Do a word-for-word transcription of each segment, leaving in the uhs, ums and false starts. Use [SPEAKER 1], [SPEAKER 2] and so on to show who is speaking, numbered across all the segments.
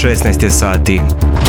[SPEAKER 1] šesnaest je sati.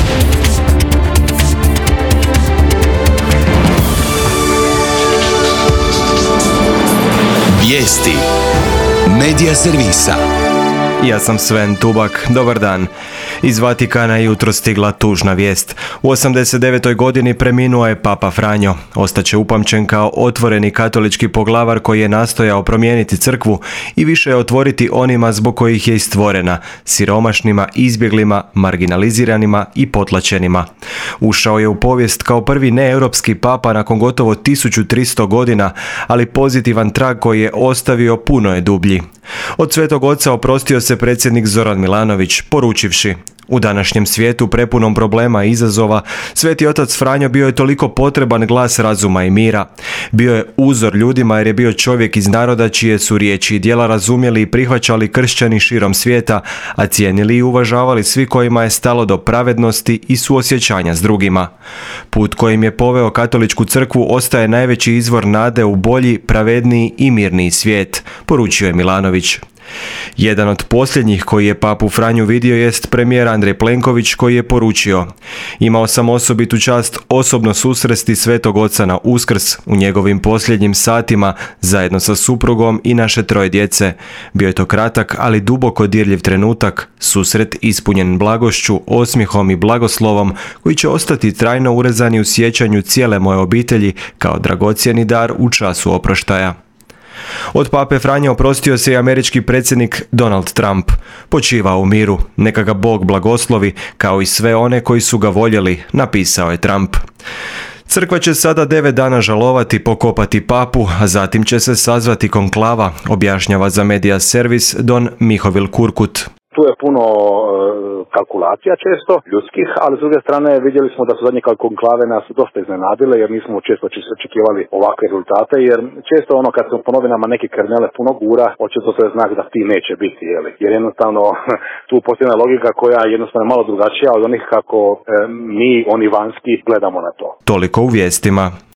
[SPEAKER 2] Vijesti Medija servisa.
[SPEAKER 1] Ja sam Sven Tubak, dobar dan. Iz Vatikana je jutro stigla tužna vijest. U osamdeset devetoj godini preminuo je Papa Franjo. Ostaće upamćen kao otvoreni katolički poglavar koji je nastojao promijeniti crkvu i više je otvoriti onima zbog kojih je i stvorena, siromašnima, izbjeglima, marginaliziranima i potlačenima. Ušao je u povijest kao prvi neeuropski papa nakon gotovo tisuću tristo godina, ali pozitivan trag koji je ostavio puno je dublji. Od Svetog Oca oprostio se predsjednik Zoran Milanović, poručivši: u današnjem svijetu prepunom problema i izazova, Sveti Otac Franjo bio je toliko potreban glas razuma i mira. Bio je uzor ljudima jer je bio čovjek iz naroda čije su riječi i djela razumjeli i prihvaćali kršćani širom svijeta, a cijenili i uvažavali svi kojima je stalo do pravednosti i suosjećanja s drugima. Put kojim je poveo katoličku crkvu ostaje najveći izvor nade u bolji, pravedniji i mirniji svijet, poručio je Milanović. Jedan od posljednjih koji je papu Franju vidio jest premijer Andrej Plenković koji je poručio: imao sam osobitu čast osobno susresti Svetog Oca na Uskrs u njegovim posljednjim satima zajedno sa suprugom i naše troje djece. Bio je to kratak, ali duboko dirljiv trenutak, susret ispunjen blagošću, osmijehom i blagoslovom koji će ostati trajno urezani u sjećanju cijele moje obitelji kao dragocjeni dar u času oproštaja. Od pape Franje oprostio se i američki predsjednik Donald Trump. Počivao u miru, neka ga Bog blagoslovi, kao i sve one koji su ga voljeli, napisao je Trump. Crkva će sada devet dana žalovati, pokopati papu, a zatim će se sazvati konklava, objašnjava za Medija servis Don Mihovil Kurkut.
[SPEAKER 3] Tu je puno kalkulacija često, ljudskih, ali s druge strane vidjeli smo da su zadnje konklave nas dosta iznenadile jer nismo često očekivali ovakve rezultate, jer često ono kad se po novinama neke kernele puno gura, očito to je znak da ti neće biti, jeli? Jer jednostavno tu postoji jedna logika koja je jednostavno malo drugačija od onih kako e, mi, oni vanjski, gledamo na to.
[SPEAKER 1] Toliko u vijestima.